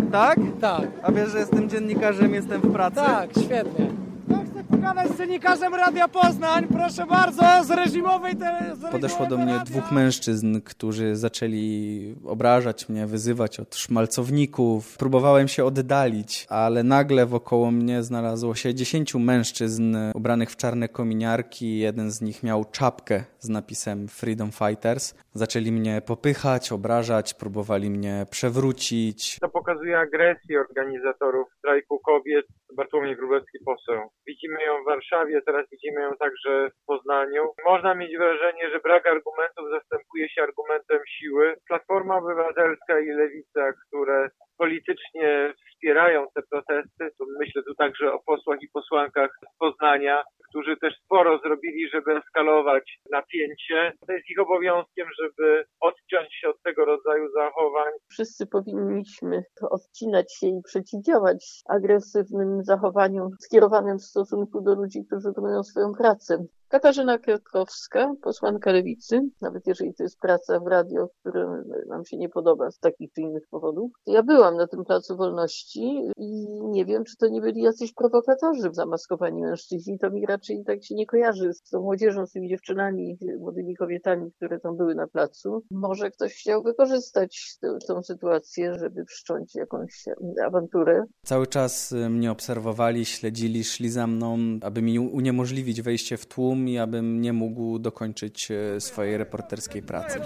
Tak? Tak. A wiesz, że jestem dziennikarzem, jestem w pracy? Tak, świetnie. Ja chcę pogadać z dziennikarzem Radia Poznań, proszę bardzo, z reżimowej Podeszło do mnie dwóch mężczyzn, którzy zaczęli obrażać mnie, wyzywać od szmalcowników. Próbowałem się oddalić, ale nagle wokoło mnie znalazło się 10 mężczyzn ubranych w czarne kominiarki. Jeden z nich miał czapkę z napisem Freedom Fighters. Zaczęli mnie popychać, obrażać, próbowali mnie przewrócić. To pokazuje agresję organizatorów strajku kobiet. Bartłomiej Wróblewski, poseł. Widzimy ją w Warszawie, teraz widzimy ją także w Poznaniu. Można mieć wrażenie, że brak argumentów zastępuje się argumentem siły. Platforma Obywatelska i Lewica, które politycznie wspierają te protesty, to myślę tu także o posłach i posłankach z Poznania, którzy też sporo zrobili, żeby eskalować napięcie. To jest ich obowiązkiem, żeby odciąć się od tego rodzaju zachowań. Wszyscy powinniśmy odcinać się i przeciwdziałać agresywnym zachowaniom skierowanym w stosunku do ludzi, którzy wykonują swoją pracę. Katarzyna Kwiatkowska, posłanka Lewicy, nawet jeżeli to jest praca w radio, która nam się nie podoba z takich czy innych powodów. Ja byłam na tym Placu Wolności i nie wiem, czy to nie byli jacyś prowokatorzy zamaskowani mężczyźni. To mi raczej tak się nie kojarzy z tą młodzieżą, z tymi dziewczynami, młodymi kobietami, które tam były na placu. Może ktoś chciał wykorzystać tą sytuację, żeby wszcząć jakąś awanturę. Cały czas mnie obserwowali, śledzili, szli za mną, aby mi uniemożliwić wejście w tłum i abym nie mógł dokończyć swojej reporterskiej pracy.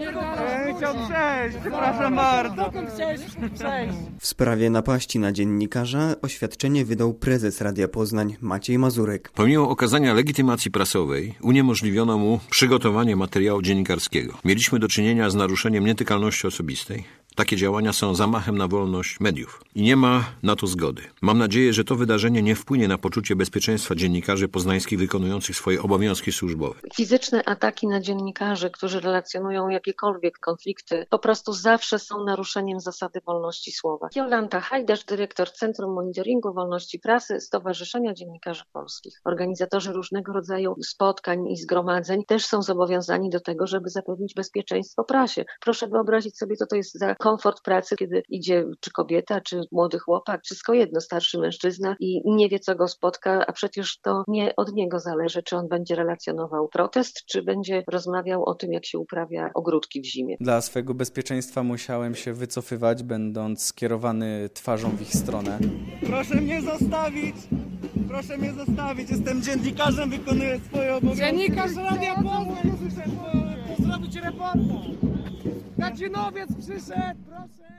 Chciał przejść, przepraszam bardzo. Dokąd chciałeś przejść? W sprawie napaści na dziennikarza oświadczenie wydał prezes Radia Poznań Maciej Mazurek. Pomimo okazania legitymacji prasowej uniemożliwiono mu przygotowanie materiału dziennikarskiego. Mieliśmy do czynienia z naruszeniem nietykalności osobistej. Takie działania są zamachem na wolność mediów i nie ma na to zgody. Mam nadzieję, że to wydarzenie nie wpłynie na poczucie bezpieczeństwa dziennikarzy poznańskich wykonujących swoje obowiązki służbowe. Fizyczne ataki na dziennikarzy, którzy relacjonują jakiekolwiek konflikty, po prostu zawsze są naruszeniem zasady wolności słowa. Jolanta Hajdasz, dyrektor Centrum Monitoringu Wolności Prasy Stowarzyszenia Dziennikarzy Polskich. Organizatorzy różnego rodzaju spotkań i zgromadzeń też są zobowiązani do tego, żeby zapewnić bezpieczeństwo prasie. Proszę wyobrazić sobie, co to jest za komfort pracy, kiedy idzie czy kobieta, czy młody chłopak, wszystko jedno, starszy mężczyzna i nie wie, co go spotka, a przecież to nie od niego zależy, czy on będzie relacjonował protest, czy będzie rozmawiał o tym, jak się uprawia ogródki w zimie. Dla swojego bezpieczeństwa musiałem się wycofywać, będąc skierowany twarzą w ich stronę. Proszę mnie zostawić! Proszę mnie zostawić! Jestem dziennikarzem, wykonuję swoje obowiązki. Dziennikarz Radia Poznań! Muszę zrobić reportaż! Kacinowiec przyszedł! Proszę!